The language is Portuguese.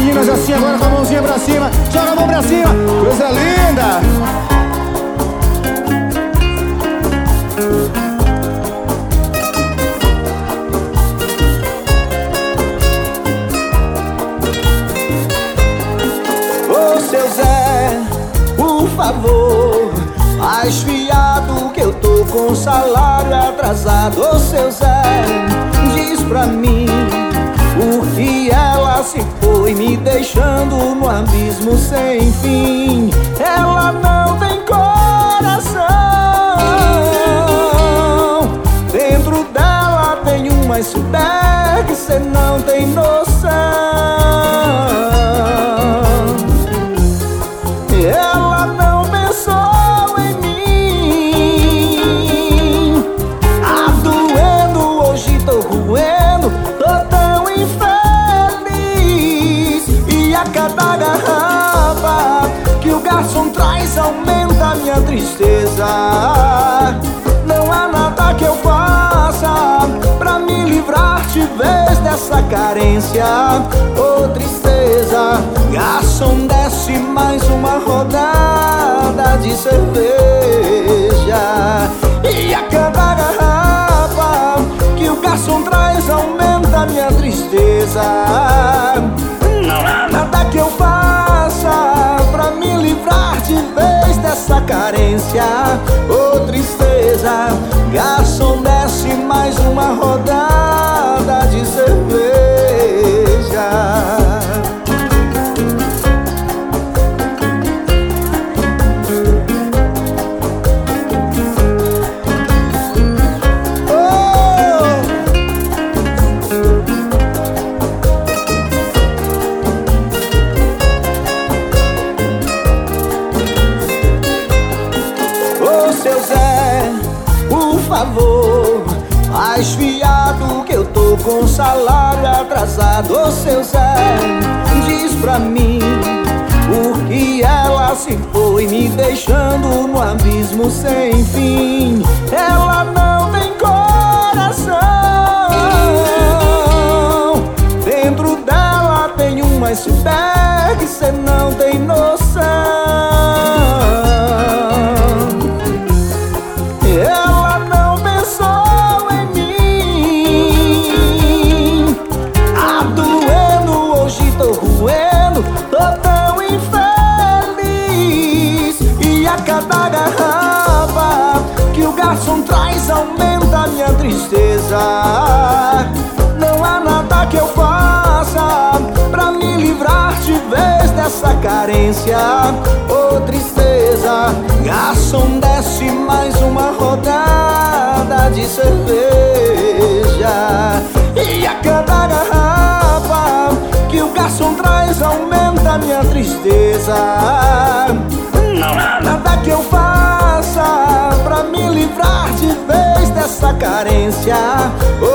meninas assim agora com a mãozinha pra cima. Joga a mão pra cima, coisa linda. Ô seu Zé, por favor, faz fiado que eu tô com salário atrasado. Ô seu Zé, diz pra mim por que ela se foi, me deixando no abismo sem fim. Ela não tem coração, dentro dela tem um iceberg, cê não tem noção. Ela não pensou em mim, doendo, hoje tô roendo, tô tão infeliz. E a cada garrafa que o garçom traz aumenta minha tristeza. Não há nada que eu faça pra me livrar de vez dessa carência. Ô tristeza, garçom, desce mais uma rodada de cerveja. E a cada garrafa que o garçom traz aumenta minha tristeza. Não há nada que eu faça pra me livrar de vez dessa carência. Ô tristeza, garçom, desce mais uma rodada de cerveja. Seu Zé, por favor, faz fiado que eu tô com salário atrasado. Ô seu Zé, diz pra mim por que ela se foi, me deixando no abismo sem fim. Ela não tem coração, dentro dela tem um iceberg, cê não tem noção. Ela não pensou em mim, doendo, hoje tô roendo, tô tão infeliz. E a cada garrafa que o garçom traz aumenta minha tristeza. Não há nada que eu faça pra me livrar de vez dessa carência. Ô tristeza, garçom, desce mais uma rodada de cerveja. E a cada garrafa que o garçom traz aumenta minha tristeza. Não há nada que eu faça pra me livrar de vez dessa carência.